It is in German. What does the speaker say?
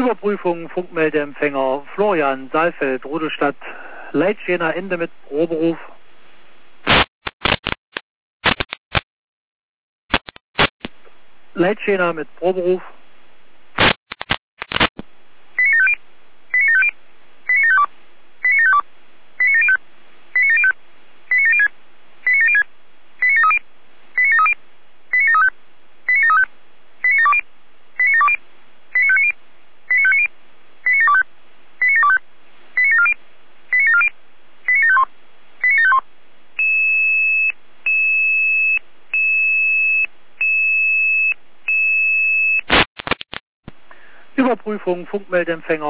Überprüfung Funkmeldeempfänger Florian Saalfeld, Rudolstadt, Leitschener Ende mit Proberuf. Leitschener mit Proberuf. Überprüfung Funkmeldeempfänger